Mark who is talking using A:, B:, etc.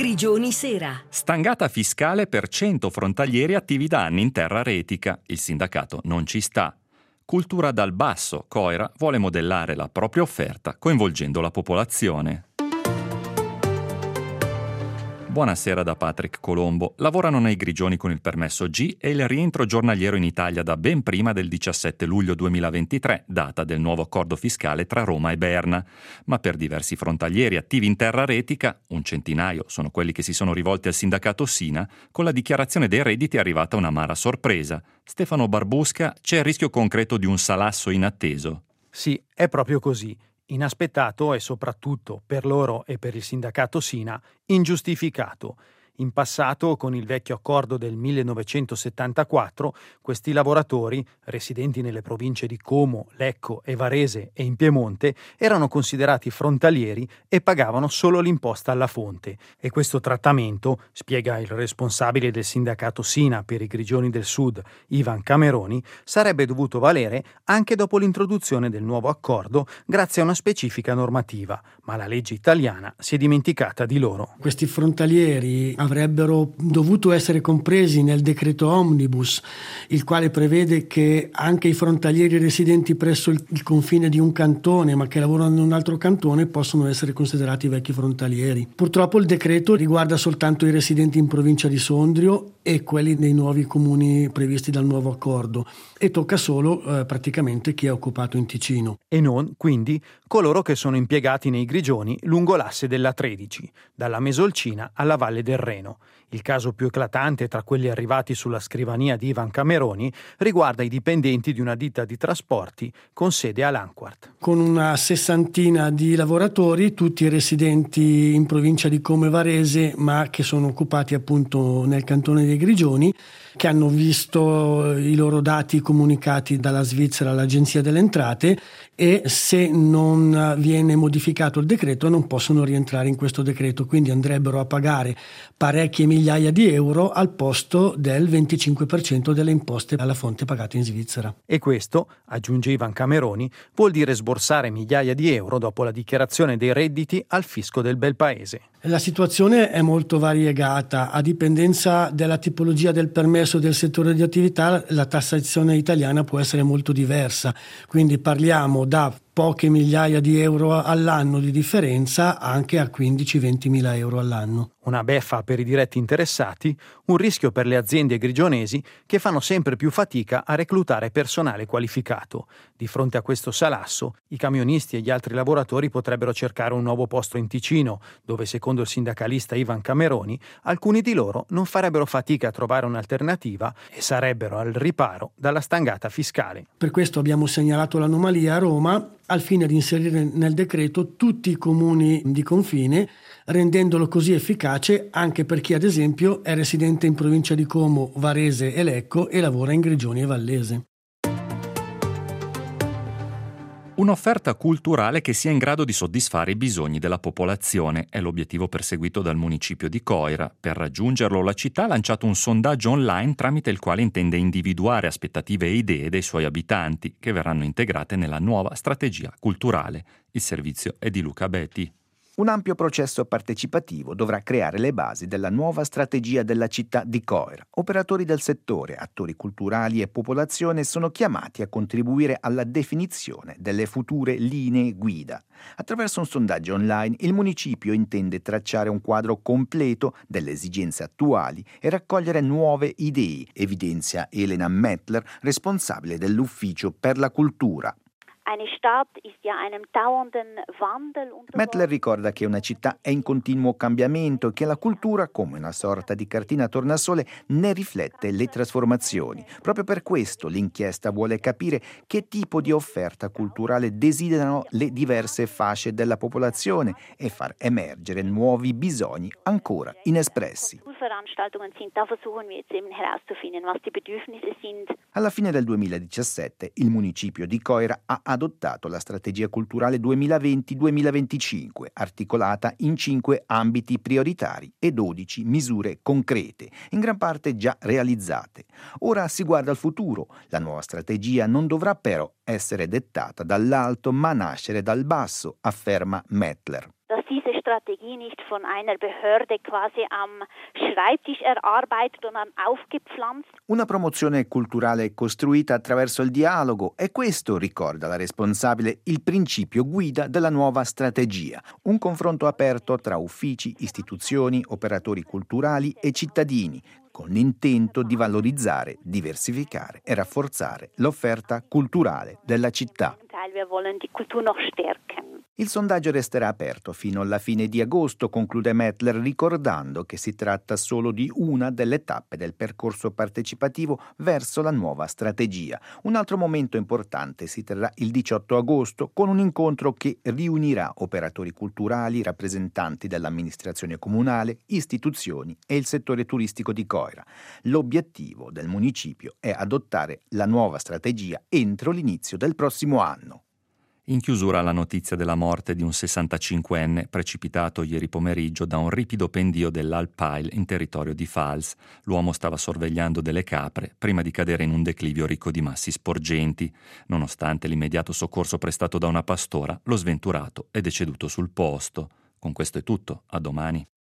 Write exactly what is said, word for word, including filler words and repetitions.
A: Grigioni Sera.
B: Stangata fiscale per cento frontalieri attivi da anni in terra retica. Il sindacato non ci sta. Cultura dal basso. Coira vuole modellare la propria offerta coinvolgendo la popolazione. Buonasera da Patrick Colombo. Lavorano nei Grigioni con il permesso G e il rientro giornaliero in Italia da ben prima del diciassette luglio duemilaventitré, data del nuovo accordo fiscale tra Roma e Berna. Ma per diversi frontalieri attivi in terra retica, un centinaio sono quelli che si sono rivolti al sindacato Sina, con la dichiarazione dei redditi è arrivata un'amara sorpresa. Stefano Barbusca, c'è il rischio concreto di un salasso inatteso.
C: Sì, è proprio così. Inaspettato e soprattutto per loro e per il sindacato Sina ingiustificato. In passato, con il vecchio accordo del millenovecentosettantaquattro, questi lavoratori, residenti nelle province di Como, Lecco e Varese e in Piemonte, erano considerati frontalieri e pagavano solo l'imposta alla fonte. E questo trattamento, spiega il responsabile del sindacato Sina per i Grigioni del Sud, Ivan Cameroni, sarebbe dovuto valere anche dopo l'introduzione del nuovo accordo grazie a una specifica normativa, ma la legge italiana si è dimenticata di loro.
D: Questi frontalieri avrebbero dovuto essere compresi nel decreto omnibus, il quale prevede che anche i frontalieri residenti presso il, il confine di un cantone ma che lavorano in un altro cantone possono essere considerati vecchi frontalieri. Purtroppo il decreto riguarda soltanto i residenti in provincia di Sondrio e quelli nei nuovi comuni previsti dal nuovo accordo e tocca solo eh, praticamente chi è occupato in Ticino.
C: E non, quindi, coloro che sono impiegati nei Grigioni lungo l'asse della tredici, dalla Mesolcina alla Valle del Reno. Il caso più eclatante tra quelli arrivati sulla scrivania di Ivan Cameroni riguarda i dipendenti di una ditta di trasporti con sede a Lanquart.
D: Con una sessantina di lavoratori, tutti residenti in provincia di Como e Varese, ma che sono occupati appunto nel cantone dei Grigioni, che hanno visto i loro dati comunicati dalla Svizzera all'Agenzia delle Entrate e se non viene modificato il decreto non possono rientrare in questo decreto, quindi andrebbero a pagare parecchie migliaia di euro al posto del venticinque per cento delle imposte alla fonte pagate in Svizzera.
C: E questo, aggiunge Ivan Cameroni, vuol dire sborsare migliaia di euro dopo la dichiarazione dei redditi al fisco del bel paese.
D: La situazione è molto variegata, a dipendenza della tipologia del permesso del settore di attività la tassazione italiana può essere molto diversa, quindi parliamo da poche migliaia di euro all'anno di differenza anche a quindici venti mila euro all'anno.
C: Una beffa per i diretti interessati, un rischio per le aziende grigionesi che fanno sempre più fatica a reclutare personale qualificato. Di fronte a questo salasso, i camionisti e gli altri lavoratori potrebbero cercare un nuovo posto in Ticino, dove secondo il sindacalista Ivan Cameroni, alcuni di loro non farebbero fatica a trovare un'alternativa e sarebbero al riparo dalla stangata fiscale.
D: Per questo abbiamo segnalato l'anomalia a Roma al fine di inserire nel decreto tutti i comuni di confine, rendendolo così efficace anche per chi ad esempio è residente in provincia di Como, Varese e Lecco e lavora in Grigioni e Vallese.
B: Un'offerta culturale che sia in grado di soddisfare i bisogni della popolazione è l'obiettivo perseguito dal municipio di Coira. Per raggiungerlo la città ha lanciato un sondaggio online tramite il quale intende individuare aspettative e idee dei suoi abitanti che verranno integrate nella nuova strategia culturale. Il servizio è di Luca Betti.
E: Un ampio processo partecipativo dovrà creare le basi della nuova strategia della città di Coira. Operatori del settore, attori culturali e popolazione sono chiamati a contribuire alla definizione delle future linee guida. Attraverso un sondaggio online il municipio intende tracciare un quadro completo delle esigenze attuali e raccogliere nuove idee, evidenzia Elena Mettler, responsabile dell'Ufficio per la Cultura. Mettler ricorda che una città è in continuo cambiamento e che la cultura, come una sorta di cartina tornasole, ne riflette le trasformazioni. Proprio per questo l'inchiesta vuole capire che tipo di offerta culturale desiderano le diverse fasce della popolazione e far emergere nuovi bisogni ancora inespressi. Alla fine del duemiladiciassette il municipio di Coira ha adottato la strategia culturale duemilaventi duemilaventicinque, articolata in cinque ambiti prioritari e dodici misure concrete, in gran parte già realizzate. Ora si guarda al futuro. La nuova strategia non dovrà però essere dettata dall'alto, ma nascere dal basso, afferma Mettler.
A: diese Strategie nicht von einer Behörde quasi am Schreibtisch erarbeitet, sondern aufgepflanzt.
E: Una promozione culturale costruita attraverso il dialogo e questo, ricorda la responsabile, il principio guida della nuova strategia. Un confronto aperto tra uffici, istituzioni, operatori culturali e cittadini, con l'intento di valorizzare, diversificare e rafforzare l'offerta culturale della città.
A: Wir wollen die Kultur noch stärken.
E: Il sondaggio resterà aperto fino alla fine di agosto, conclude Mettler, ricordando che si tratta solo di una delle tappe del percorso partecipativo verso la nuova strategia. Un altro momento importante si terrà il diciotto agosto con un incontro che riunirà operatori culturali, rappresentanti dell'amministrazione comunale, istituzioni e il settore turistico di Coira. L'obiettivo del municipio è adottare la nuova strategia entro l'inizio del prossimo anno.
B: In chiusura la notizia della morte di un sessantacinquenne precipitato ieri pomeriggio da un ripido pendio dell'Alpile in territorio di Fals. L'uomo stava sorvegliando delle capre prima di cadere in un declivio ricco di massi sporgenti. Nonostante l'immediato soccorso prestato da una pastora, lo sventurato è deceduto sul posto. Con questo è tutto, a domani.